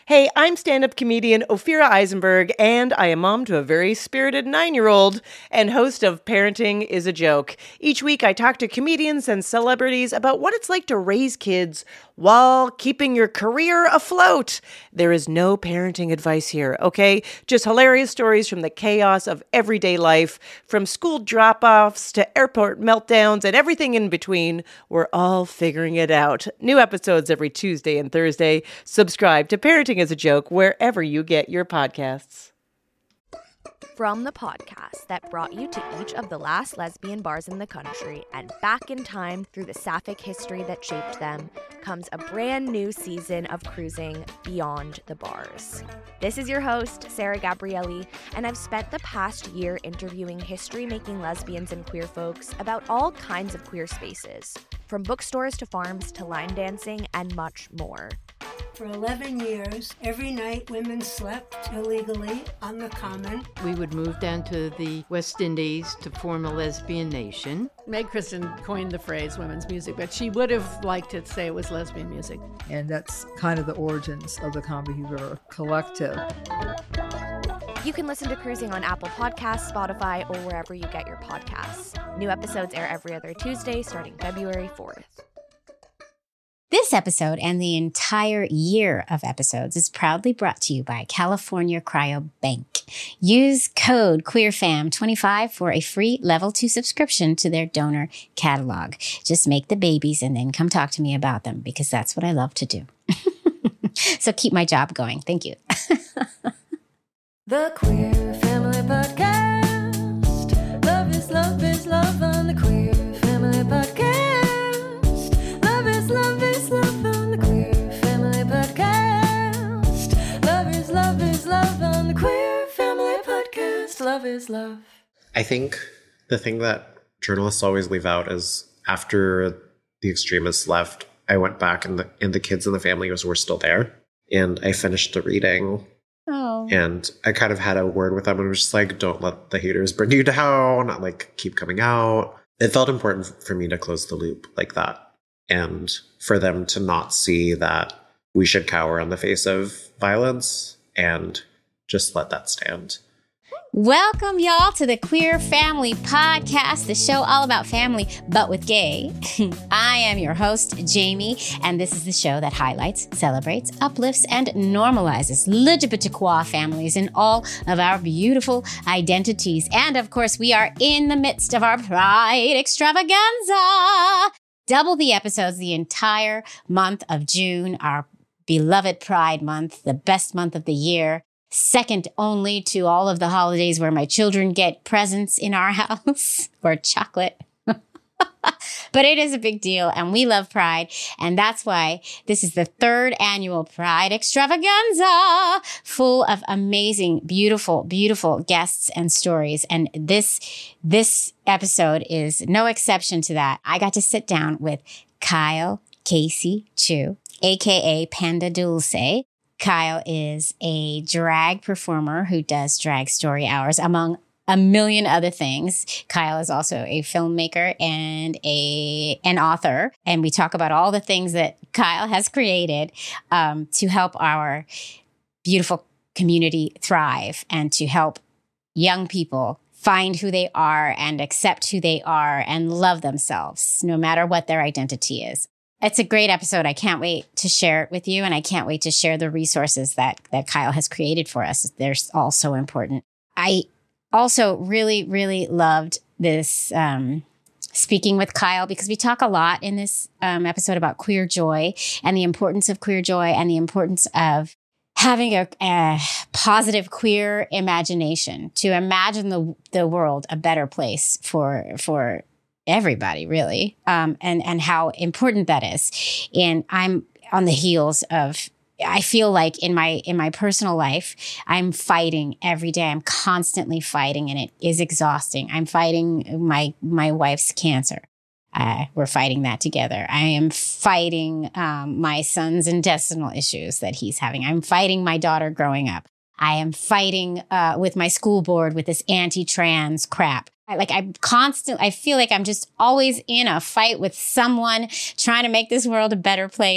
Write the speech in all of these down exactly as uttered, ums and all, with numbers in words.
Hey, I'm stand-up comedian Ophira Eisenberg, and I am mom to a very spirited nine-year-old and host of Parenting is a Joke. Each week, I talk to comedians and celebrities about what it's like to raise kids while keeping your career afloat. There is no parenting advice here, okay? Just hilarious stories from the chaos of everyday life, from school drop-offs to airport meltdowns and everything in between. We're all figuring it out. New episodes every Tuesday and Thursday. Subscribe to Parenting is a Joke wherever you get your podcasts. From the podcast that brought you to each of the last lesbian bars in the country and back in time through the sapphic history that shaped them, comes a brand new season of cruising beyond the bars. This is your host, Sarah Gabrielli, and I've spent the past year interviewing history-making lesbians and queer folks about all kinds of queer spaces, from bookstores to farms to line dancing and much more. For eleven years, every night women slept illegally on the common. We would move down to the West Indies to form a lesbian nation. Meg Kristen coined the phrase women's music, but she would have liked to say it was lesbian music. And that's kind of the origins of the Common Behavior Collective. You can listen to Cruising on Apple Podcasts, Spotify, or wherever you get your podcasts. New episodes air every other Tuesday starting February fourth. This episode and the entire year of episodes is proudly brought to you by California Cryo Bank. Use code queer fam twenty-five for a free level two subscription to their donor catalog. Just make the babies and then come talk to me about them because that's what I love to do. So keep my job going. Thank you. The Queer Family Podcast. Love is love is love on the Queer Family Podcast. Love is love is love on the Queer Family Podcast. Love is love is love on the Queer Family Podcast. Love is love. I think the thing that journalists always leave out is after the extremists left, I went back and the, and the kids in the family was, were still there. And I finished the reading. Oh. And I kind of had a word with them and was just like, don't let the haters bring you down. Like, keep coming out. It felt important for me to close the loop like that. And for them to not see that we should cower in the face of violence and just let that stand. Welcome, y'all, to the Queer Family Podcast, the show all about family, but with gay. I am your host, Jamie, and this is the show that highlights, celebrates, uplifts, and normalizes L G B T Q families in all of our beautiful identities. And, of course, we are in the midst of our Pride extravaganza. Double the episodes the entire month of June, our beloved Pride month, the best month of the year. Second only to all of the holidays where my children get presents in our house or chocolate. But it is a big deal and we love Pride. And that's why this is the third annual Pride extravaganza full of amazing, beautiful, beautiful guests and stories. And this, this episode is no exception to that. I got to sit down with Kyle Casey Chu, A K A Panda Dulce. Kyle is a drag performer who does drag story hours, among a million other things. Kyle is also a filmmaker and a an author. And we talk about all the things that Kyle has created um, to help our beautiful community thrive and to help young people find who they are and accept who they are and love themselves, no matter what their identity is. It's a great episode. I can't wait to share it with you. And I can't wait to share the resources that, that Kyle has created for us. They're all so important. I also really, really loved this um, speaking with Kyle because we talk a lot in this um, episode about queer joy and the importance of queer joy and the importance of having a, a positive queer imagination to imagine the the world a better place for for everybody, really, um, and and how important that is. And I'm on the heels of, I feel like in my in my personal life, I'm fighting every day. I'm constantly fighting, and it is exhausting. I'm fighting my my wife's cancer. Uh, we're fighting that together. I am fighting um, my son's intestinal issues that he's having. I'm fighting my daughter growing up. I am fighting uh, with my school board with this anti-trans crap. I, like I'm constant. I feel like I'm just always in a fight with someone trying to make this world a better place.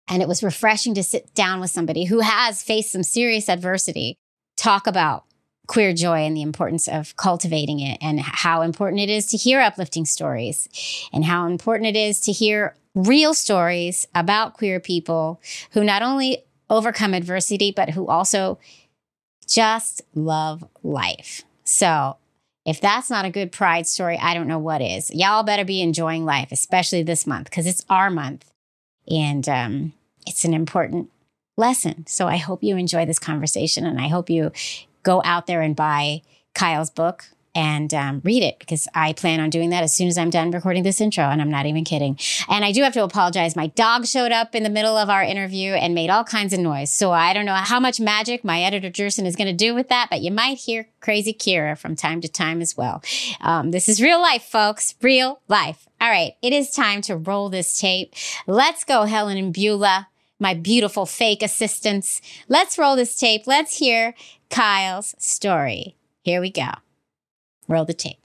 And it was refreshing to sit down with somebody who has faced some serious adversity, talk about queer joy and the importance of cultivating it, and how important it is to hear uplifting stories, and how important it is to hear real stories about queer people who not only overcome adversity, but who also just love life. So if that's not a good pride story, I don't know what is. Y'all better be enjoying life, especially this month, because it's our month. And um, it's an important lesson. So I hope you enjoy this conversation, and I hope you go out there and buy Kyle's book and um, read it, because I plan on doing that as soon as I'm done recording this intro, and I'm not even kidding. And I do have to apologize. My dog showed up in the middle of our interview and made all kinds of noise. So I don't know how much magic my editor, Jerson, is going to do with that, but you might hear crazy Kira from time to time as well. Um, this is real life, folks. Real life. All right. It is time to roll this tape. Let's go, Helen and Beulah, my beautiful fake assistants. Let's roll this tape. Let's hear Kyle's story. Here we go. Roll the tape.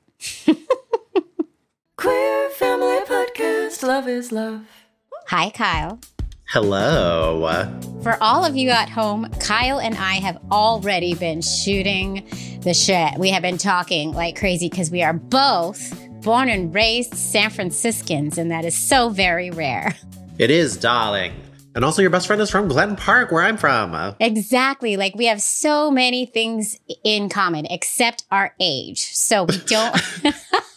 Queer Family Podcast. Love is love. Hi, Kyle. Hello. For all of you at home, Kyle and I have already been shooting the shit. We have been talking like crazy because we are both born and raised San Franciscans, and that is so very rare. It is, darling. And also your best friend is from Glen Park, where I'm from. Exactly. Like, we have so many things in common except our age. So we don't. so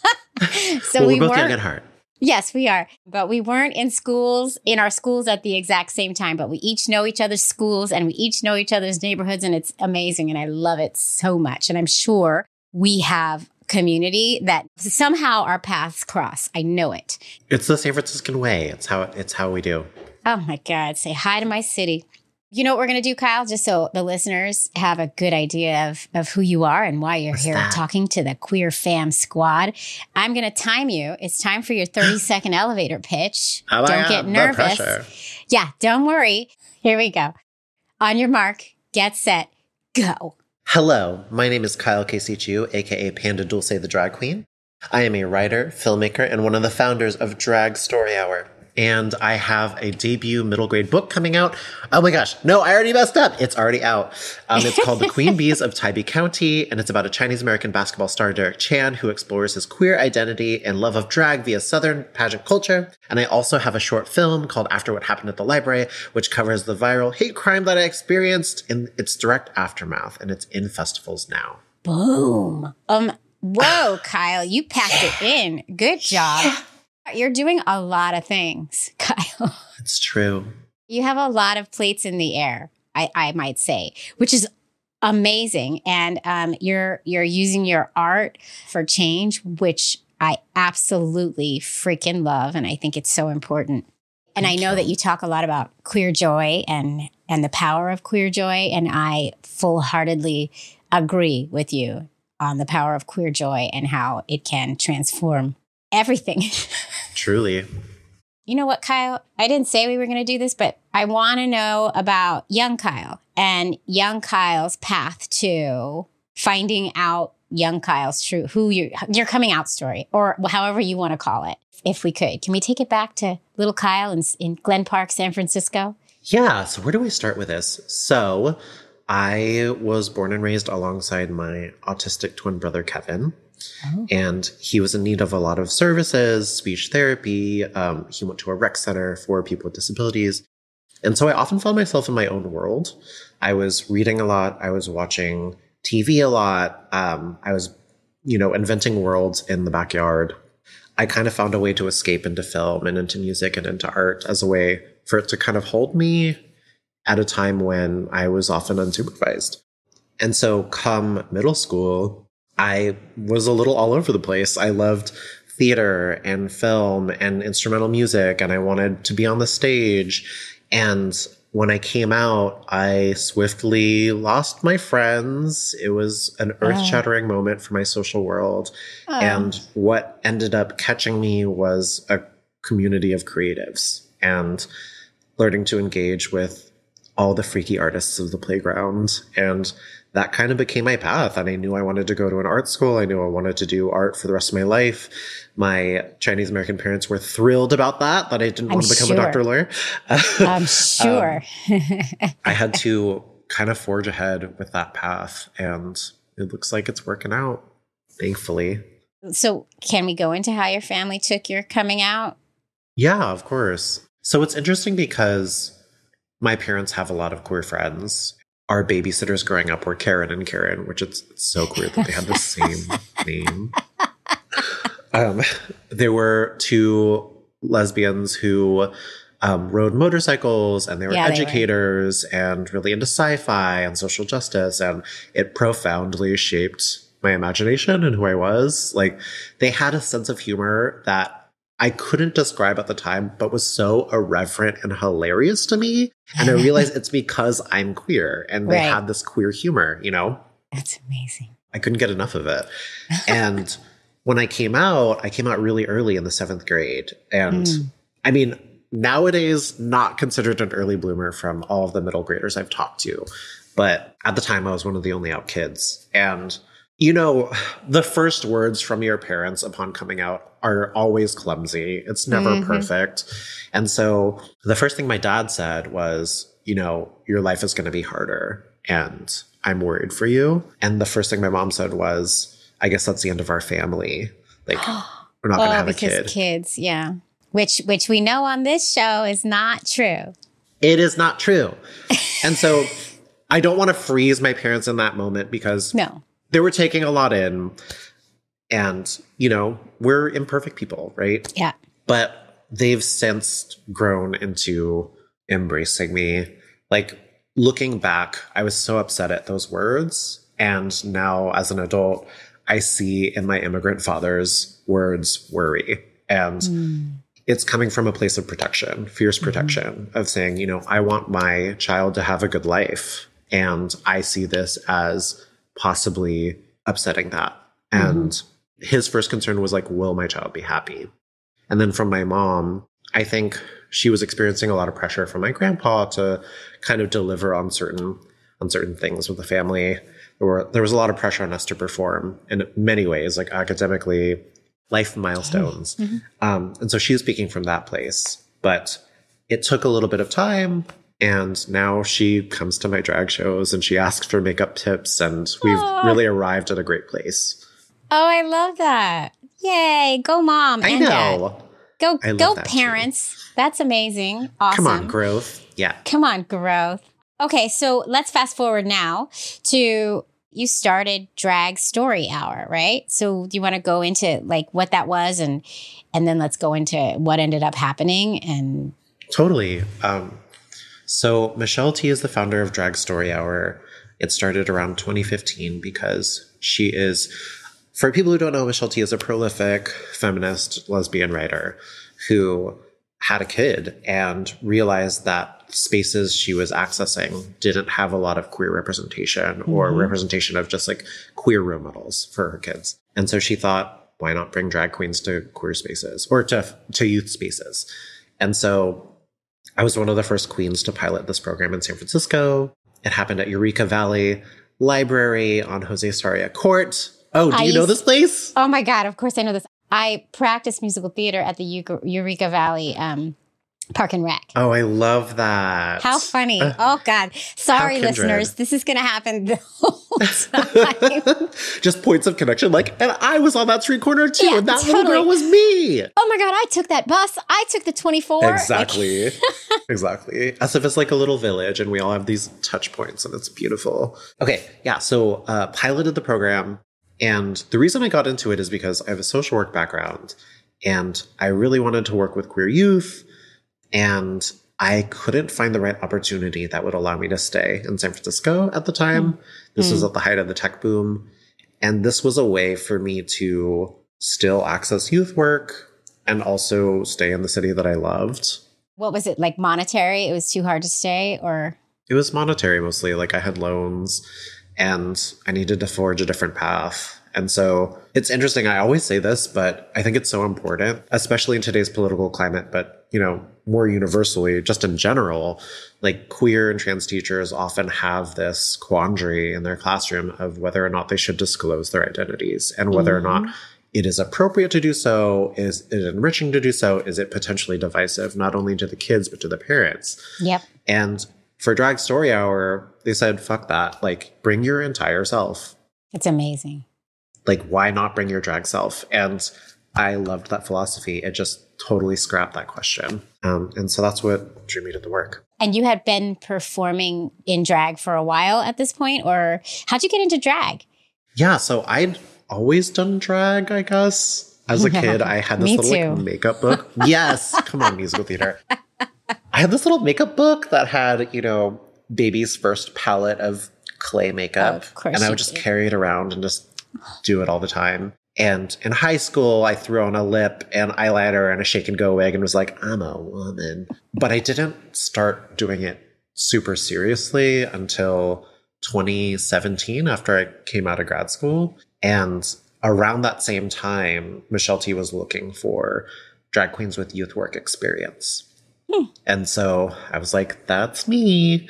well, we we're both weren't, young at heart. Yes, we are. But we weren't in schools, in our schools at the exact same time. But we each know each other's schools, and we each know each other's neighborhoods. And it's amazing. And I love it so much. And I'm sure we have community that somehow our paths cross. I know it. It's the San Franciscan way. It's how it's how we do. Oh my God. Say hi to my city. You know what we're going to do, Kyle? Just so the listeners have a good idea of, of who you are and why you're What's here that? talking to the Queer Fam Squad. I'm going to time you. It's time for your thirty second elevator pitch. Oh my Don't God, get the nervous. pressure. Yeah, don't worry. Here we go. On your mark, get set, go. Hello, my name is Kyle Kasichu, aka Panda Dulce the Drag Queen. I am a writer, filmmaker, and one of the founders of Drag Story Hour. And I have a debut middle grade book coming out. Oh my gosh, no, I already messed up. It's already out. Um, it's called The Queen Bees of Tybee County, and it's about a Chinese-American basketball star, Derek Chan, who explores his queer identity and love of drag via Southern pageant culture. And I also have a short film called After What Happened at the Library, which covers the viral hate crime that I experienced in its direct aftermath, and it's in festivals now. Boom. Um. Whoa, Kyle, you packed it in. Good job. You're doing a lot of things, Kyle. It's true. You have a lot of plates in the air, I, I might say, which is amazing. And um, you're you're using your art for change, which I absolutely freaking love. And I think it's so important. And I know that you talk a lot about queer joy and, and the power of queer joy. And I full-heartedly agree with you on the power of queer joy and how it can transform everything. Truly. You know what, Kyle? I didn't say we were going to do this, but I want to know about young Kyle and young Kyle's path to finding out young Kyle's true, who you, your coming out story, or however you want to call it. If we could, can we take it back to little Kyle in, in Glen Park, San Francisco? Yeah. So where do we start with this? So I was born and raised alongside my autistic twin brother, Kevin. Oh. And he was in need of a lot of services, speech therapy. Um, he went to a rec center for people with disabilities. And so I often found myself in my own world. I was reading a lot. I was watching T V a lot. Um, I was, you know, inventing worlds in the backyard. I kind of found a way to escape into film and into music and into art as a way for it to kind of hold me at a time when I was often unsupervised. And so come middle school, I was a little all over the place. I loved theater and film and instrumental music, and I wanted to be on the stage. And when I came out, I swiftly lost my friends. It was an earth-shattering oh. moment for my social world. Oh. And what ended up catching me was a community of creatives and learning to engage with all the freaky artists of the playground. And that kind of became my path. And I knew I wanted to go to an art school. I knew I wanted to do art for the rest of my life. My Chinese American parents were thrilled about that, that I didn't I'm want to become sure. a doctor lawyer. I'm sure. um, I had to kind of forge ahead with that path. And it looks like it's working out, thankfully. So can we go into how your family took your coming out? Yeah, of course. So it's interesting because my parents have a lot of queer friends. Our babysitters growing up were Karen and Karen, which it's so weird that they had the same name. Um, there were two lesbians who um, rode motorcycles, and they were Yeah, they educators and really into sci-fi and social justice. And it profoundly shaped my imagination and who I was. Like, they had a sense of humor that I couldn't describe at the time, but was so irreverent and hilarious to me. And I realized it's because I'm queer, and they Right. had this queer humor, you know? That's amazing. I couldn't get enough of it. And when I came out, I came out really early in the seventh grade. And Mm. I mean, nowadays, not considered an early bloomer from all of the middle graders I've talked to. But at the time, I was one of the only out kids. And you know, the first words from your parents upon coming out are always clumsy. It's never Mhm. perfect. And so the first thing my dad said was, you know, your life is going to be harder, and I'm worried for you. And the first thing my mom said was, I guess that's the end of our family. Like, we're not going to Oh, have a because kid. kids, yeah. Which which we know on this show is not true. It is not true. And so I don't want to freeze my parents in that moment, because No. they were taking a lot in, and, you know, we're imperfect people, right? Yeah. But they've since grown into embracing me. Like, looking back, I was so upset at those words. And now as an adult, I see in my immigrant father's words worry. And Mm. it's coming from a place of protection, fierce protection, of saying, you know, I want my child to have a good life. And I see this as possibly upsetting that. And mm-hmm. his first concern was like, will my child be happy? And then from my mom, I think she was experiencing a lot of pressure from my grandpa to kind of deliver on certain on certain things with the family. There were there was a lot of pressure on us to perform in many ways, like academically, life milestones. Mm-hmm. Um, and so she was speaking from that place. But it took a little bit of time. And now she comes to my drag shows and she asks for makeup tips, and we've Aww. really arrived at a great place. Oh, I love that. Yay. Go mom I and know. dad. Go I love go that parents. Too. That's amazing. Awesome. Come on, growth. Yeah. Come on, growth. Okay, so let's fast forward now to you started Drag Story Hour, right? So do you want to go into like what that was, and and then let's go into what ended up happening? And Totally. Um So Michelle T is the founder of Drag Story Hour. It started around twenty fifteen because she is, for people who don't know, Michelle T is a prolific feminist lesbian writer who had a kid and realized that spaces she was accessing didn't have a lot of queer representation mm-hmm. or representation of just like queer role models for her kids. And so she thought, why not bring drag queens to queer spaces or to, to youth spaces? And so I was one of the first queens to pilot this program in San Francisco. It happened at Eureka Valley Library on Jose Sarria Court. Oh, do I you know used, this place? Oh my God, of course I know this. I practiced musical theater at the Eureka Valley um, Park and Rec. Oh, I love that. How funny. Uh, oh God. Sorry, listeners. This is going to happen the whole time. Just points of connection. Like, and I was on that street corner too. Yeah, and that totally. little girl was me. Oh my God. I took that bus. I took the twenty-four. Exactly. Exactly. As if it's like a little village and we all have these touch points and it's beautiful. Okay. Yeah. So uh, piloted the program. And the reason I got into it is because I have a social work background and I really wanted to work with queer youth. And I couldn't find the right opportunity that would allow me to stay in San Francisco at the time. Mm. This mm. was at the height of the tech boom. And this was a way for me to still access youth work and also stay in the city that I loved. What was it, like monetary? It was too hard to stay, or? It was monetary mostly. Like I had loans and I needed to forge a different path. And so it's interesting. I always say this, but I think it's so important, especially in today's political climate, but, you know, more universally, just in general, like queer and trans teachers often have this quandary in their classroom of whether or not they should disclose their identities and whether mm-hmm. or not it is appropriate to do so. Is it enriching to do so? Is it potentially divisive, not only to the kids, but to the parents? Yep. And for Drag Story Hour, they said, fuck that. Like, bring your entire self. It's amazing. Like, why not bring your drag self? And I loved that philosophy. It just totally scrapped that question. Um, and so that's what drew me to the work. And you had been performing in drag for a while at this point, or how'd you get into drag? Yeah, so I'd always done drag, I guess. As a kid, I had this Me little too. like, makeup book. Yes, come on, musical theater. I had this little makeup book that had, you know, baby's first palette of clay makeup. Oh, of course and I you would just did. carry it around and just do it all the time. And in high school, I threw on a lip and eyeliner and a shake and go wig and was like, I'm a woman. But I didn't start doing it super seriously until twenty seventeen, after I came out of grad school. And around that same time, Michelle T was looking for drag queens with youth work experience. Hmm. And so I was like, that's me.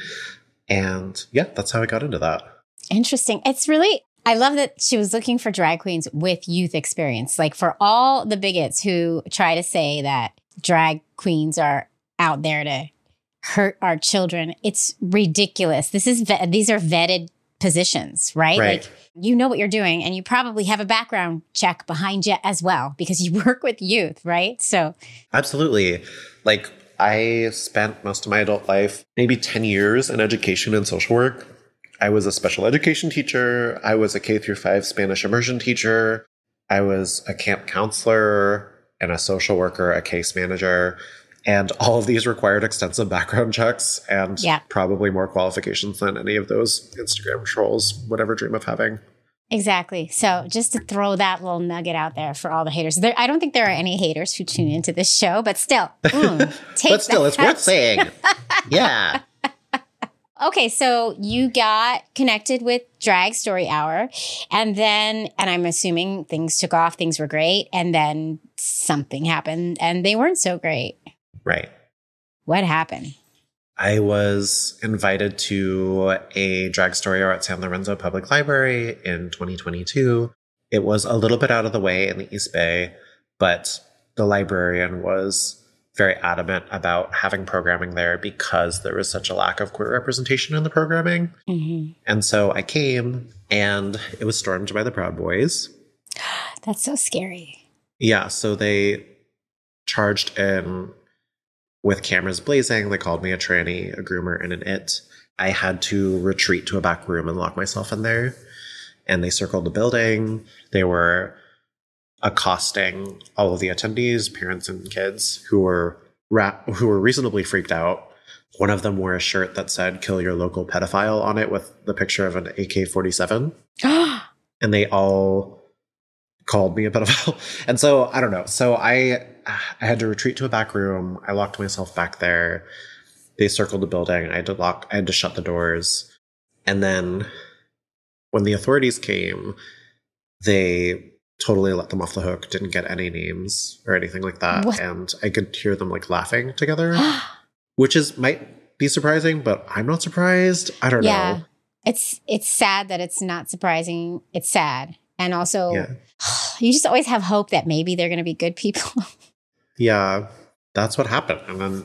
And yeah, that's how I got into that. Interesting. It's really, I love that she was looking for drag queens with youth experience. Like, for all the bigots who try to say that drag queens are out there to hurt our children, it's ridiculous. This is, ve- these are vetted positions, right? Right. Like, you know what you're doing, and you probably have a background check behind you as well because you work with youth, right? So absolutely. Like, I spent most of my adult life, maybe ten years in education and social work. I was a special education teacher. I was a K through five Spanish immersion teacher. I was a camp counselor and a social worker, a case manager. And all of these required extensive background checks and yeah. probably more qualifications than any of those Instagram trolls would ever dream of having. Exactly. So just to throw that little nugget out there for all the haters. There, I don't think there are any haters who tune into this show, but still. Mm, take but still, that. It's worth saying. Yeah. Okay, so you got connected with Drag Story Hour, and then, and I'm assuming things took off, things were great, and then something happened, and they weren't so great. Right. What happened? I was invited to a drag story hour at San Lorenzo Public Library in twenty twenty-two. It was a little bit out of the way in the East Bay, but the librarian was very adamant about having programming there because there was such a lack of queer representation in the programming. Mm-hmm. And so I came, and it was stormed by the Proud Boys. That's so scary. Yeah, so they charged in with cameras blazing. They called me a tranny, a groomer, and an it. I had to retreat to a back room and lock myself in there. And they circled the building. They were accosting all of the attendees, parents and kids, who were ra- who were reasonably freaked out. One of them wore a shirt that said, "Kill your local pedophile" on it with the picture of an A K forty-seven. And they all called me a pedophile. And so, I don't know. So I I had to retreat to a back room. I locked myself back there. They circled the building. I had to lock, I had to shut the doors. And then when the authorities came, they totally let them off the hook, didn't get any names or anything like that. What? And I could hear them like laughing together, which is might be surprising, but I'm not surprised. I don't yeah. know. It's it's sad that it's not surprising. It's sad. And also, yeah. you just always have hope that maybe they're going to be good people. Yeah, that's what happened. And then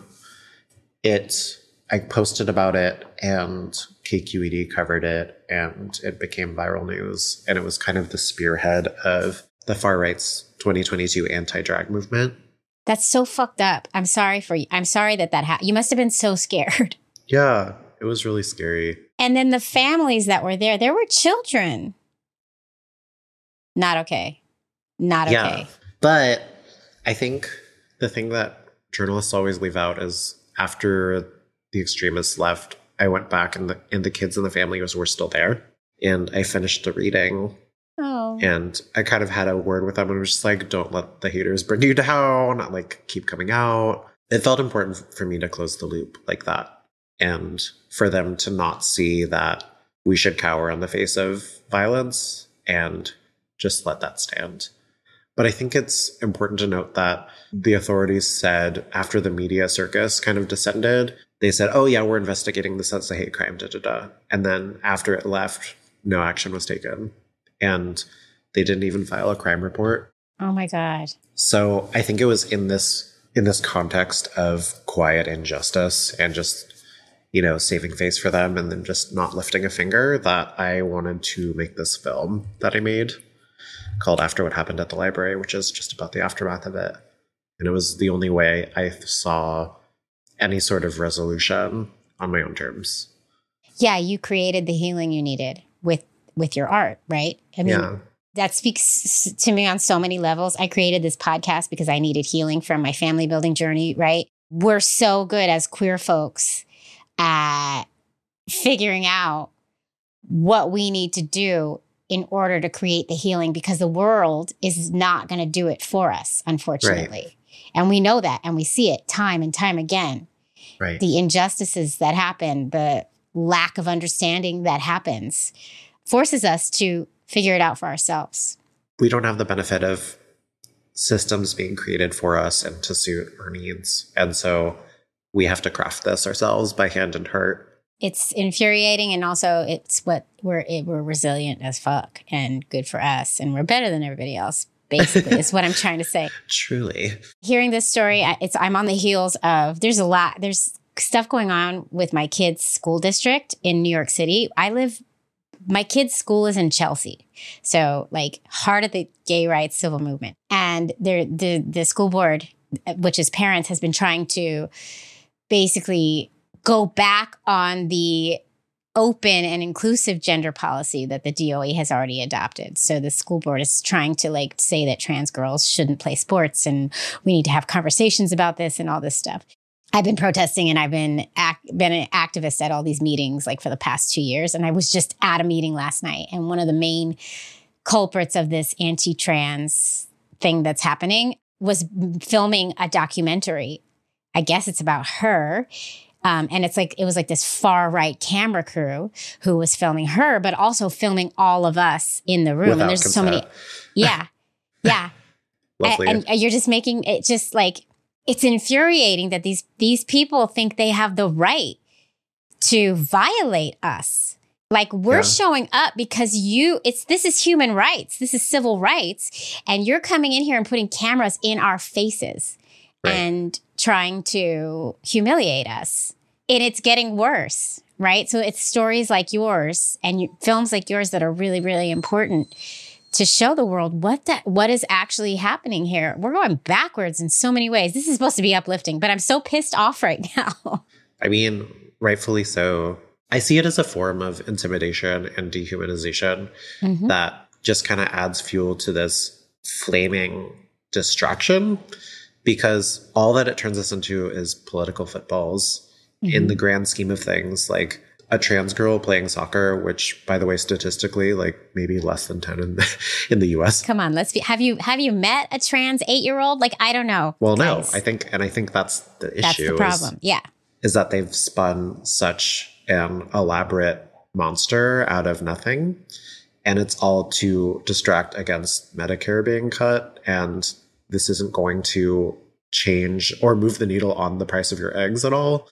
it, I posted about it, and K Q E D covered it, and it became viral news. And it was kind of the spearhead of the far right's twenty twenty-two anti-drag movement. That's so fucked up. I'm sorry for you. I'm sorry that that happened. You must have been so scared. Yeah, it was really scary. And then the families that were there, there were children. Not okay. Not okay. Yeah, but I think the thing that journalists always leave out is after the extremists left, I went back and the, and the kids and the families were still there. And I finished the reading. Oh. And I kind of had a word with them and was just like, don't let the haters bring you down. Like, keep coming out. It felt important for me to close the loop like that. And for them to not see that we should cower in the face of violence and just let that stand. But I think it's important to note that the authorities said after the media circus kind of descended, they said, oh yeah, we're investigating this as a hate crime, da da da. And then after it left, no action was taken. And they didn't even file a crime report. Oh my God. So I think it was in this in this context of quiet injustice and just, you know, saving face for them and then just not lifting a finger that I wanted to make this film that I made called After What Happened at the Library, which is just about the aftermath of it. And it was the only way I saw any sort of resolution on my own terms. Yeah, you created the healing you needed with with your art, right? I mean, yeah. That speaks to me on so many levels. I created this podcast because I needed healing from my family building journey, right? We're so good as queer folks at figuring out what we need to do in order to create the healing, because the world is not going to do it for us, unfortunately. Right. And we know that, and we see it time and time again. Right. The injustices that happen, the lack of understanding that happens, forces us to figure it out for ourselves. We don't have the benefit of systems being created for us and to suit our needs. And so we have to craft this ourselves by hand and heart. It's infuriating, and also it's what we're it, we're resilient as fuck and good for us, and we're better than everybody else. Basically, is what I'm trying to say. Truly, hearing this story, it's I'm on the heels of. There's a lot. There's stuff going on with my kids' school district in New York City. I live. My kids' school is in Chelsea, so like heart of the gay rights civil movement, and the the the school board, which is parents, has been trying to basically go back on the open and inclusive gender policy that the D O E has already adopted. So the school board is trying to like say that trans girls shouldn't play sports, and we need to have conversations about this and all this stuff. I've been protesting, and I've been act, been an activist at all these meetings like for the past two years. And I was just at a meeting last night, and one of the main culprits of this anti-trans thing that's happening was filming a documentary. I guess it's about her. Um, and it's like, it was like this far right camera crew who was filming her, but also filming all of us in the room. Without and there's consent. so many. Yeah. Yeah. Lovely. And, and you're just making it just like, it's infuriating that these, these people think they have the right to violate us. Like we're yeah. showing up because you, it's, this is human rights. This is civil rights. And you're coming in here and putting cameras in our faces right. and trying to humiliate us. And it's getting worse, right? So it's stories like yours and you, films like yours that are really, really important to show the world what that what is actually happening here. We're going backwards in so many ways. This is supposed to be uplifting, but I'm so pissed off right now. I mean, rightfully so. I see it as a form of intimidation and dehumanization mm-hmm. that just kind of adds fuel to this flaming distraction, because all that it turns us into is political footballs mm-hmm. in the grand scheme of things. Like a trans girl playing soccer, which, by the way, statistically, like maybe less than ten in the, in the U S. Come on, let's be. Have you have you met a trans eight year old? Like I don't know. Well, guys. no, I think, and I think that's the issue. That's the problem. Is, yeah, is that they've spun such an elaborate monster out of nothing, and it's all to distract against Medicare being cut, and this isn't going to change or move the needle on the price of your eggs at all.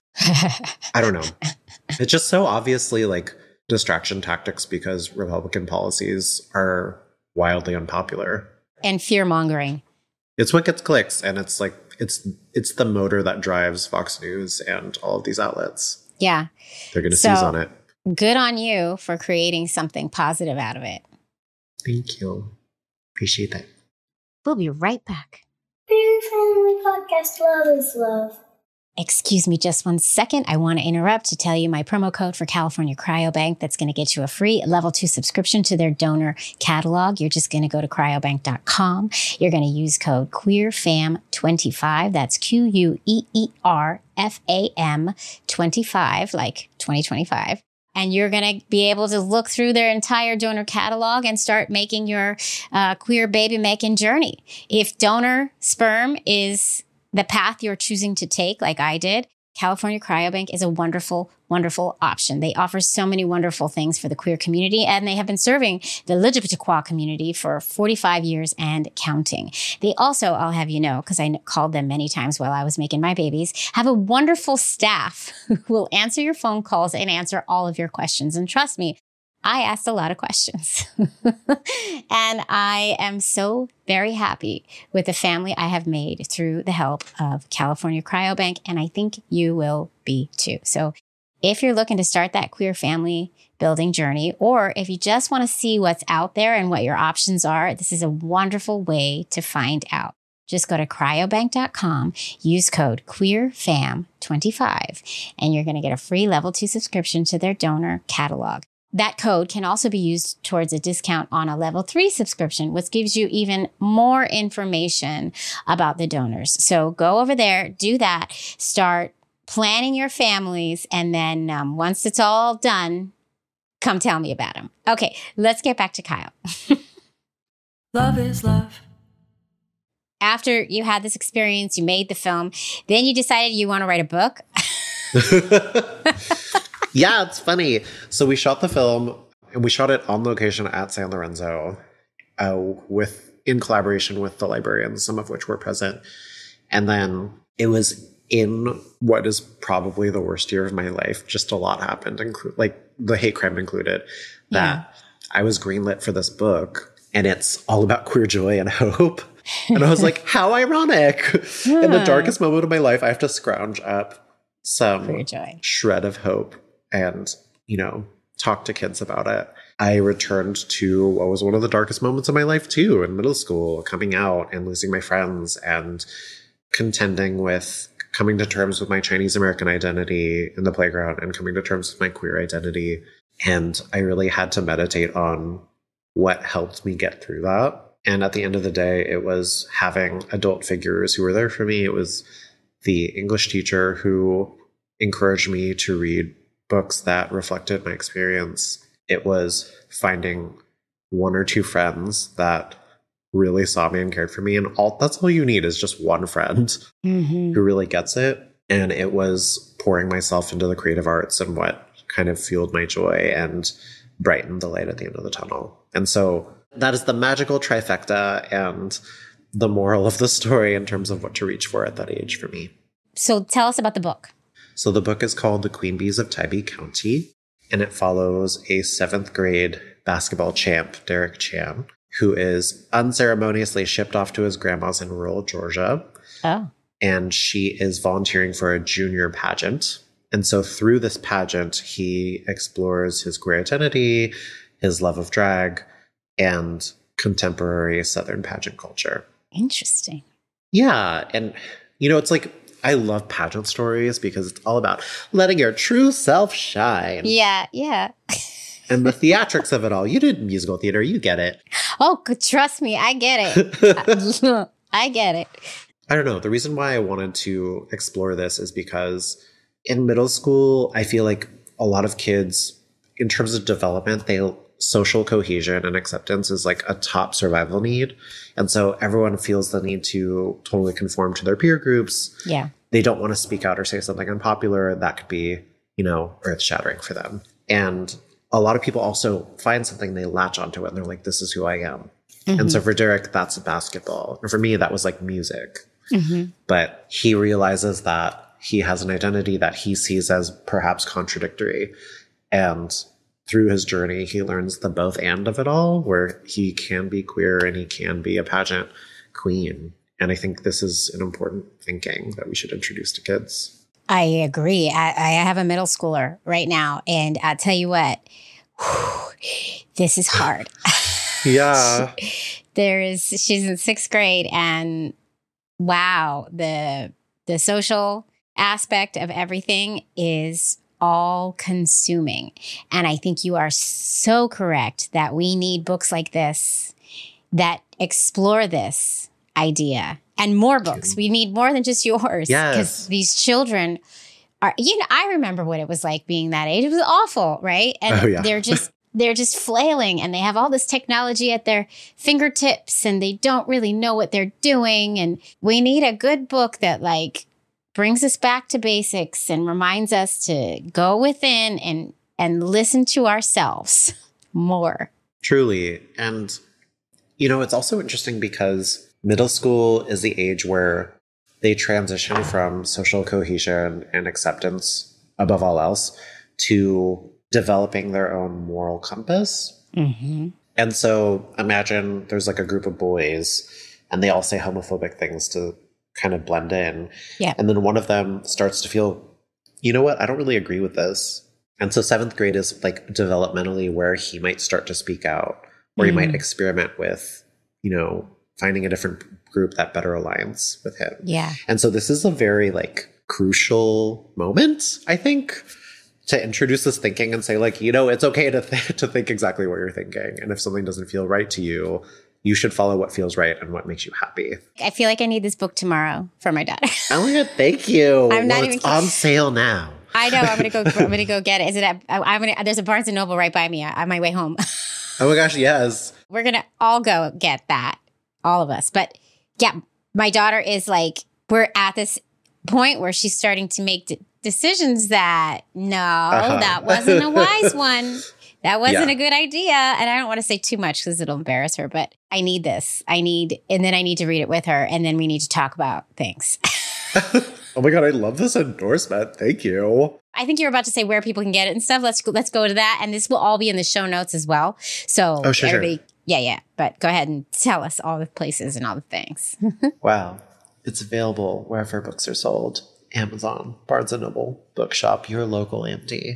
I don't know. It's just so obviously like distraction tactics because Republican policies are wildly unpopular. And fear-mongering. It's what gets clicks, and it's like it's it's the motor that drives Fox News and all of these outlets. Yeah. They're going to so, seize on it. Good on you for creating something positive out of it. Thank you. Appreciate that. We'll be right back. Queer Family Podcast, love is love. Excuse me just one second. I want to interrupt to tell you my promo code for California Cryobank that's going to get you a free level two subscription to their donor catalog. You're just going to go to cryobank dot com. You're going to use code queer fam twenty-five. That's Q U E E R F A M twenty-five, like twenty twenty-five. And you're going to be able to look through their entire donor catalog and start making your uh, queer baby making journey. If donor sperm is the path you're choosing to take, like I did, California Cryobank is a wonderful, wonderful option. They offer so many wonderful things for the queer community, and they have been serving the L G B T Q community for forty-five years and counting. They also, I'll have you know, because I called them many times while I was making my babies, have a wonderful staff who will answer your phone calls and answer all of your questions. And trust me, I asked a lot of questions. And I am so very happy with the family I have made through the help of California Cryobank. And I think you will be too. So if you're looking to start that queer family building journey, or if you just want to see what's out there and what your options are, this is a wonderful way to find out. Just go to cryobank dot com, use code queer fam twenty-five, and you're going to get a free level two subscription to their donor catalog. That code can also be used towards a discount on a level three subscription, which gives you even more information about the donors. So go over there, do that, start planning your families, and then um, once it's all done, come tell me about them. Okay, let's get back to Kyle. Love is love. After you had this experience, you made the film, then you decided you want to write a book. Yeah, it's funny. So we shot the film, and we shot it on location at San Lorenzo, uh, with in collaboration with the librarians, some of which were present. And then it was in what is probably the worst year of my life. Just a lot happened, inclu- like the hate crime included, that yeah. I was greenlit for this book, and it's all about queer joy and hope. And I was like, how ironic. Yeah. In the darkest moment of my life, I have to scrounge up some shred of hope and, you know, talk to kids about it. I returned to what was one of the darkest moments of my life too, in middle school, coming out and losing my friends and contending with coming to terms with my Chinese American identity in the playground and coming to terms with my queer identity. And I really had to meditate on what helped me get through that. And at the end of the day, it was having adult figures who were there for me. It was the English teacher who encouraged me to read books that reflected my experience. It was finding one or two friends that really saw me and cared for me. And all that's all you need is just one friend mm-hmm. who really gets it. And it was pouring myself into the creative arts and what kind of fueled my joy and brightened the light at the end of the tunnel. And so that is the magical trifecta and the moral of the story in terms of what to reach for at that age for me. So tell us about the book. So the book is called The Queen Bees of Tybee County, and it follows a seventh grade basketball champ, Derek Chan, who is unceremoniously shipped off to his grandma's in rural Georgia. Oh. And she is volunteering for a junior pageant. And so through this pageant, he explores his queer identity, his love of drag, and contemporary Southern pageant culture. Interesting. Yeah. And, you know, it's like, I love pageant stories because it's all about letting your true self shine. Yeah, yeah. And the theatrics of it all. You did musical theater. You get it. Oh, trust me. I get it. I get it. I don't know. The reason why I wanted to explore this is because in middle school, I feel like a lot of kids, in terms of development, they social cohesion and acceptance is like a top survival need. And so everyone feels the need to totally conform to their peer groups. Yeah. They don't want to speak out or say something unpopular. That could be, you know, earth shattering for them. And a lot of people also find something, they latch onto it and they're like, this is who I am. Mm-hmm. And so for Derek, that's basketball. And for me, that was like music. Mm-hmm. But he realizes that he has an identity that he sees as perhaps contradictory. And through his journey, he learns the both and of it all, where he can be queer and he can be a pageant queen. And I think this is an important thinking that we should introduce to kids. I agree. I, I have a middle schooler right now, and I'll tell you what, whew, this is hard. Yeah. she, there is, she's in sixth grade, and wow, the the social aspect of everything is all consuming. And I think you are so correct that we need books like this that explore this idea and more books. We need more than just yours. Yes. Because these children are, you know, I remember what it was like being that age. It was awful, right? And oh, yeah. they're just, they're just flailing, and they have all this technology at their fingertips, and they don't really know what they're doing. And we need a good book that like brings us back to basics and reminds us to go within and and listen to ourselves more. Truly. And, you know, it's also interesting because middle school is the age where they transition from social cohesion and acceptance, above all else, to developing their own moral compass. Mm-hmm. And so imagine there's like a group of boys and they all say homophobic things to kind of blend in. Yeah. And then one of them starts to feel, you know what, I don't really agree with this. And so seventh grade is like developmentally where he might start to speak out, or he Mm. might experiment with, you know, finding a different group that better aligns with him. Yeah. And so this is a very like crucial moment, I think, to introduce this thinking and say like, you know, it's okay to th- to think exactly what you're thinking. And if something doesn't feel right to you, you should follow what feels right and what makes you happy. I feel like I need this book tomorrow for my daughter. Oh my God, thank you. I'm not well, even it's on sale now. I know. I'm gonna go. I'm gonna go get it. Is it? At, I'm gonna. There's a Barnes and Noble right by me on my way home. Oh my gosh, yes. We're gonna all go get that, all of us. But yeah, my daughter is like, we're at this point where she's starting to make de- decisions that no, Uh-huh. that wasn't a wise one. That wasn't Yeah. a good idea. And I don't want to say too much because it'll embarrass her. But I need this. I need, and then I need to read it with her, and then we need to talk about things. Oh my God, I love this endorsement. Thank you. I think you're about to say where people can get it and stuff. Let's go, let's go to that. And this will all be in the show notes as well. So Oh, sure, sure. everybody, yeah, yeah. But go ahead and tell us all the places and all the things. Wow. It's available wherever books are sold. Amazon, Barnes and Noble, Bookshop, your local M D.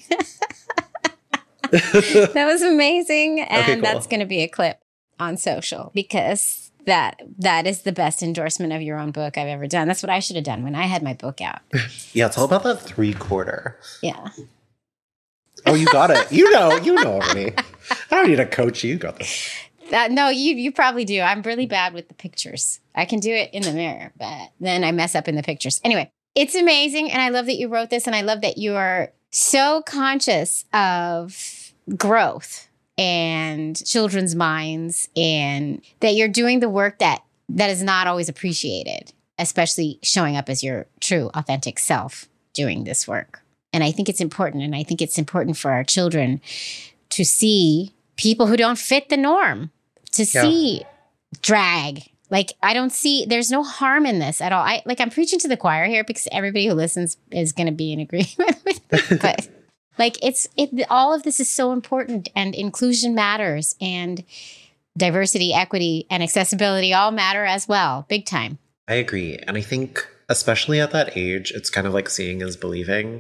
That was amazing. And Okay, cool. that's going to be a clip on social because that that is the best endorsement of your own book I've ever done. That's what I should have done when I had my book out. Yeah, it's all about that three quarter. Yeah. Oh, you got it. You know, you know already. I don't need a coach. You got this. That, no, you you probably do. I'm really bad with the pictures. I can do it in the mirror, but then I mess up in the pictures. Anyway, it's amazing. And I love that you wrote this. And I love that you are so conscious of growth and children's minds, and that you're doing the work that that is not always appreciated, especially showing up as your true, authentic self doing this work. And I think it's important. And I think it's important for our children to see people who don't fit the norm, to Yeah. see drag. Like, I don't see, there's no harm in this at all. I like, I'm preaching to the choir here because everybody who listens is going to be in agreement with me. But like, it's, it, all of this is so important, and inclusion matters, and diversity, equity, and accessibility all matter as well. Big time. I agree. And I think, especially at that age, it's kind of like seeing is believing.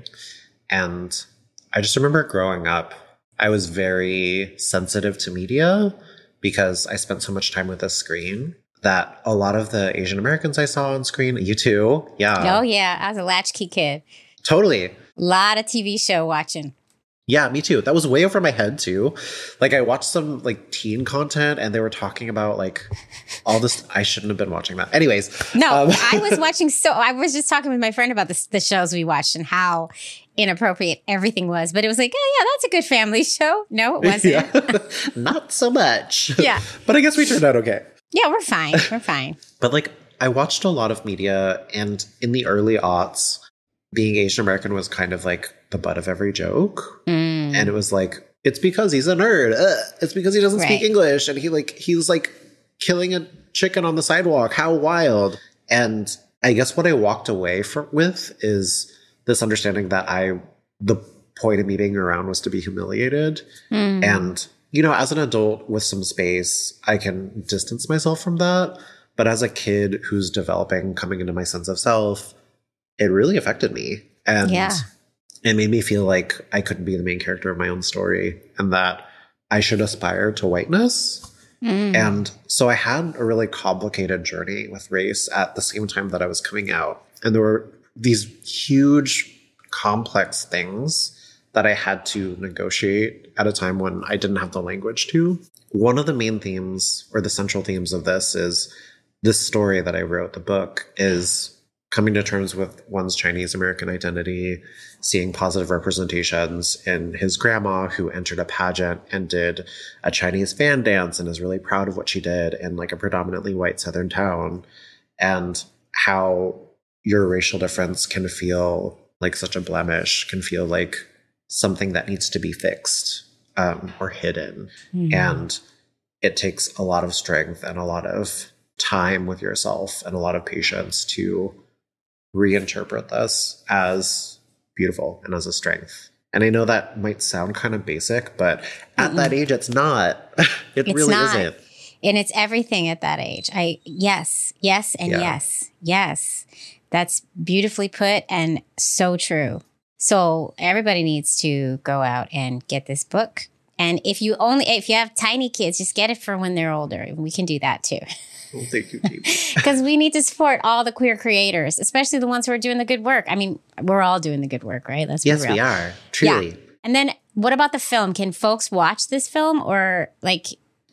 And I just remember growing up, I was very sensitive to media because I spent so much time with a screen that a lot of the Asian Americans I saw on screen, you too. Yeah. Oh, yeah. I was a latchkey kid. Totally. A lot of T V show watching. Yeah, me too. That was way over my head too. Like, I watched some like teen content and they were talking about like all this. I shouldn't have been watching that. Anyways. No, um, I was watching. So I was just talking with my friend about the, the shows we watched and how inappropriate everything was. But it was like, oh yeah, that's a good family show. No, it wasn't. Yeah. Not so much. Yeah. But I guess we turned out okay. Yeah, we're fine. We're fine. But like, I watched a lot of media, and in the early aughts, being Asian American was kind of like the butt of every joke. Mm. And it was like, it's because he's a nerd. Ugh. It's because he doesn't Right. speak English. And he like, he was like killing a chicken on the sidewalk. How wild. And I guess what I walked away from, with is this understanding that I, the point of me being around was to be humiliated. Mm. And, you know, as an adult with some space, I can distance myself from that. But as a kid who's developing, coming into my sense of self, it really affected me. And Yeah. it made me feel like I couldn't be the main character of my own story, and that I should aspire to whiteness. Mm. And so I had a really complicated journey with race at the same time that I was coming out. And there were these huge, complex things that I had to negotiate at a time when I didn't have the language to. One of the main themes, or the central themes of this, is this story that I wrote, the book, is coming to terms with one's Chinese American identity, seeing positive representations in his grandma, who entered a pageant and did a Chinese fan dance and is really proud of what she did in like a predominantly white Southern town, and how your racial difference can feel like such a blemish, can feel like something that needs to be fixed um, or hidden. Mm-hmm. And it takes a lot of strength and a lot of time with yourself and a lot of patience to reinterpret this as beautiful and as a strength. And I know that might sound kind of basic, but at mm-mm. that age, it's not. It it's really not. isn't. And it's everything at that age. I yes, yes, and yeah. yes, yes. That's beautifully put and so true. So everybody needs to go out and get this book. And if you only, if you have tiny kids, just get it for when they're older. We can do that too. Well, thank you, Jamie. Because we need to support all the queer creators, especially the ones who are doing the good work. I mean, we're all doing the good work, right? Let's be yes, real. we are. Truly. Yeah. And then what about the film? Can folks watch this film or like...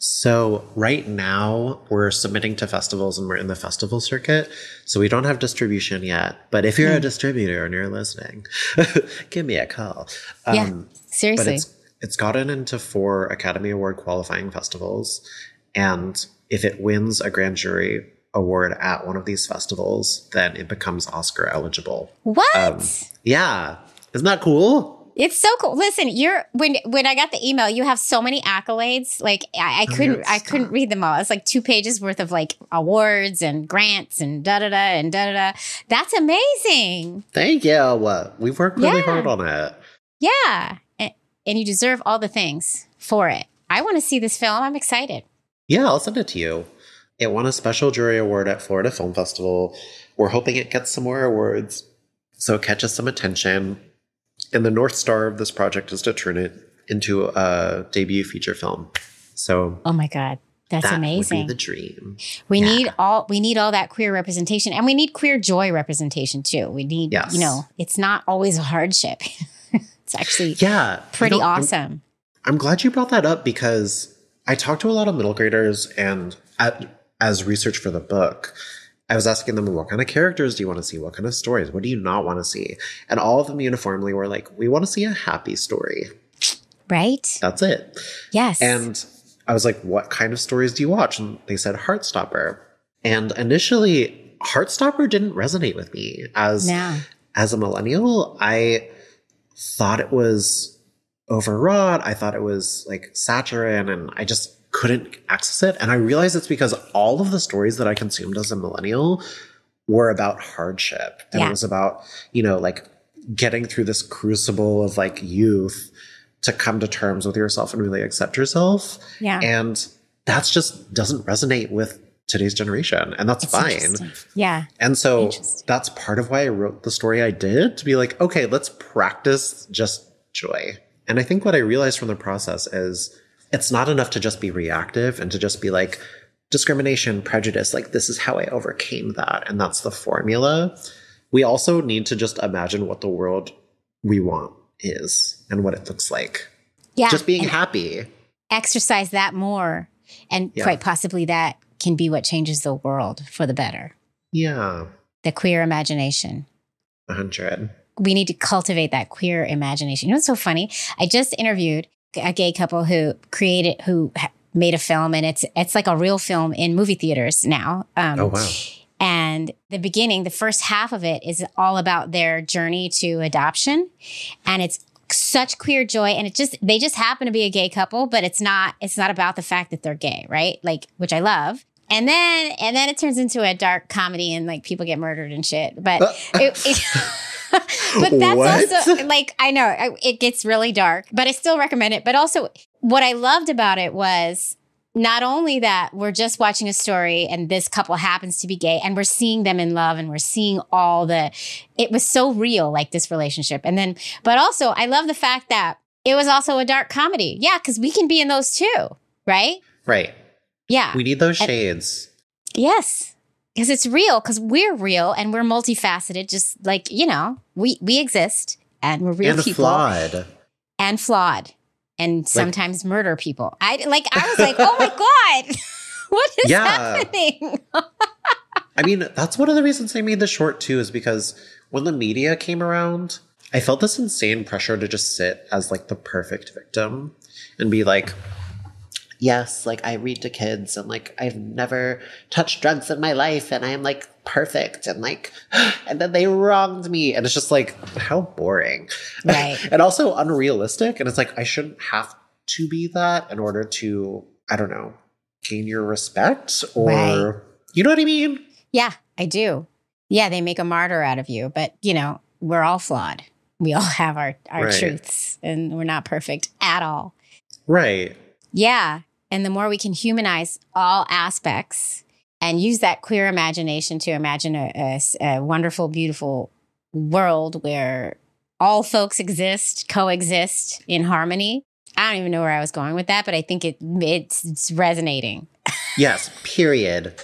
So right now we're submitting to festivals and we're in the festival circuit. So we don't have distribution yet. But if you're mm. a distributor and you're listening, give me a call. Um, yeah, seriously. But it's, it's gotten into four Academy Award qualifying festivals. And if it wins a grand jury award at one of these festivals, then it becomes Oscar eligible. What? Um, yeah. Isn't that cool? It's so cool. Listen, you're when when I got the email, you have so many accolades. Like I, I couldn't I couldn't read them all. It's like two pages worth of like awards and grants and da da da and da da da. That's amazing. Thank you. We've worked really yeah. hard on it. Yeah, and, and you deserve all the things for it. I want to see this film. I'm excited. Yeah, I'll send it to you. It won a special jury award at Florida Film Festival. We're hoping it gets some more awards, so it catches some attention. And the North Star of this project is to turn it into a debut feature film. So, oh my God, that's that amazing. Would be the dream. We yeah. need all we need all that queer representation, and we need queer joy representation too. We need, yes. you know, it's not always a hardship. It's actually yeah, pretty you know, awesome. I'm, I'm glad you brought that up because I talked to a lot of middle graders, and at, as research for the book, I was asking them, what kind of characters do you want to see? What kind of stories? What do you not want to see? And all of them uniformly were like, we want to see a happy story. Right. That's it. Yes. And I was like, what kind of stories do you watch? And they said Heartstopper. And initially, Heartstopper didn't resonate with me. As, no. as a millennial, I thought it was overwrought. I thought it was like saccharine, and I just couldn't access it. And I realized it's because all of the stories that I consumed as a millennial were about hardship. And yeah. it was about, you know, like getting through this crucible of like youth to come to terms with yourself and really accept yourself. Yeah. And that's just doesn't resonate with today's generation. And that's it's fine. Yeah. And so that's part of why I wrote the story I did, to be like, okay, let's practice just joy. And I think what I realized from the process is it's not enough to just be reactive and to just be like discrimination, prejudice, like this is how I overcame that. And that's the formula. We also need to just imagine what the world we want is and what it looks like. Yeah. Just being happy. Exercise that more. And yeah. quite possibly that can be what changes the world for the better. Yeah. The queer imagination. A hundred. We need to cultivate that queer imagination. You know what's so funny? I just interviewed a gay couple who created, who made a film, and it's it's like a real film in movie theaters now. Um, oh, wow. And the beginning, the first half of it is all about their journey to adoption. And it's such queer joy. And it just, they just happen to be a gay couple, but it's not, it's not about the fact that they're gay, right? Like, which I love. And then, and then it turns into a dark comedy and like people get murdered and shit. But it, it but that's what? also like, I know it gets really dark, but I still recommend it. But also what I loved about it was not only that we're just watching a story and this couple happens to be gay and we're seeing them in love and we're seeing all the, it was so real, like this relationship. And then, but also I love the fact that it was also a dark comedy. Yeah. Cause we can be in those too. Right. Right. Yeah. We need those shades. And, yes. Because it's real, because we're real and we're multifaceted, just like, you know, we, we exist and we're real and people. And flawed. And flawed. And sometimes like, murder people. I like, I was like, oh my God, what is yeah. happening? I mean, that's one of the reasons I made the short too, is because when the media came around, I felt this insane pressure to just sit as like the perfect victim and be like, yes, like I read to kids and like I've never touched drugs in my life and I am like perfect and like, and then they wronged me. And it's just like, how boring. Right. And also unrealistic. And it's like, I shouldn't have to be that in order to, I don't know, gain your respect or, Right. you know what I mean? Yeah, I do. Yeah, they make a martyr out of you, but you know, we're all flawed. We all have our, our Right. truths and we're not perfect at all. Right. Yeah. And the more we can humanize all aspects and use that queer imagination to imagine a, a, a wonderful, beautiful world where all folks exist, coexist in harmony. I don't even know where I was going with that, but I think it it's, it's resonating. Yes, period.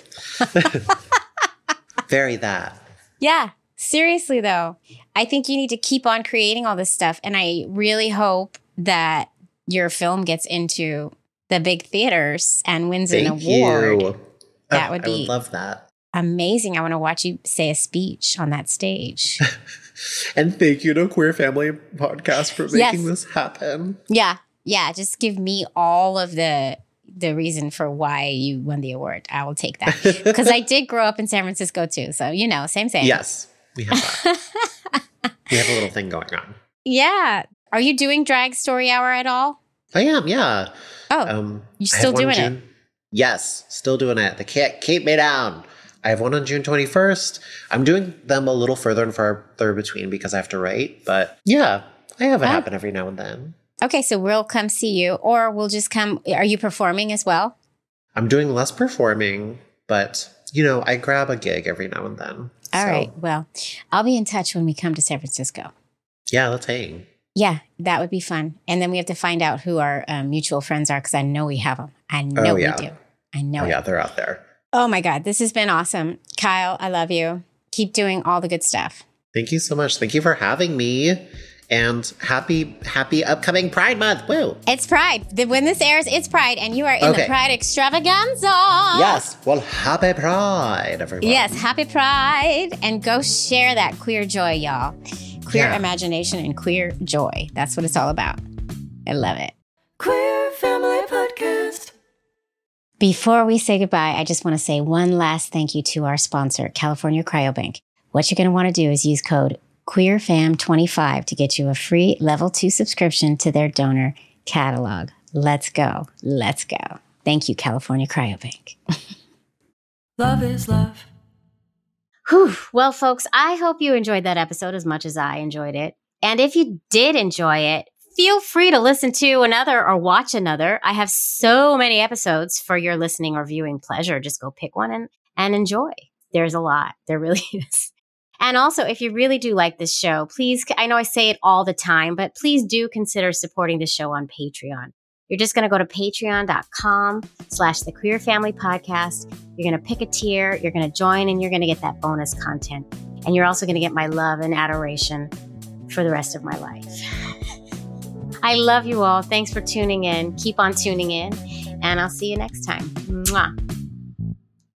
Very that. Yeah. Seriously, though, I think you need to keep on creating all this stuff. And I really hope that your film gets into the big theaters and wins Thank an award. you. That Oh, would I be would love that. amazing. I want to watch you say a speech on that stage. And thank you to Queer Family Podcast for making Yes. this happen. Yeah. Yeah. Just give me all of the the reason for why you won the award. I will take that. Because I did grow up in San Francisco too. So, you know, same thing. Yes, we have that. We have a little thing going on. Yeah. Are you doing Drag Story Hour at all? I am, yeah. Oh, Um, you're I have still one in doing it? June. Yes, still doing it. They can't keep me down. I have one on June twenty-first. I'm doing them a little further and farther between because I have to write. But yeah, I have it Oh. happen every now and then. Okay. So we'll come see you or we'll just come. Are you performing as well? I'm doing less performing, but, you know, I grab a gig every now and then. All So, right. Well, I'll be in touch when we come to San Francisco. Yeah, let's hang. Yeah, that would be fun. And then we have to find out who our um, mutual friends are because I know we have them. I know Oh, yeah. we do. I know Oh, it. yeah, they're out there. Oh my God, this has been awesome. Kyle, I love you. Keep doing all the good stuff. Thank you so much. Thank you for having me. And happy, happy upcoming Pride Month. Woo. It's Pride. The- When this airs, it's Pride, and you are in the Okay. Pride extravaganza. Yes. Well, happy Pride, everyone. Yes, happy Pride. And go share that queer joy, y'all. Queer Yeah. imagination and queer joy. That's what it's all about. I love it. Queer Family Podcast. Before we say goodbye, I just want to say one last thank you to our sponsor, California Cryobank. What you're going to want to do is use code queer fam twenty-five to get you a free level two subscription to their donor catalog. Let's go. Let's go. Thank you, California Cryobank. Love is love. Whew. Well, folks, I hope you enjoyed that episode as much as I enjoyed it. And if you did enjoy it, feel free to listen to another or watch another. I have so many episodes for your listening or viewing pleasure. Just go pick one and, and enjoy. There's a lot. There really is. And also, if you really do like this show, please, I know I say it all the time, but please do consider supporting the show on Patreon. You're just going to go to patreon.com slash the Queer Family Podcast. You're going to pick a tier, you're going to join, and you're going to get that bonus content. And you're also going to get my love and adoration for the rest of my life. I love you all. Thanks for tuning in. Keep on tuning in, and I'll see you next time. Mwah.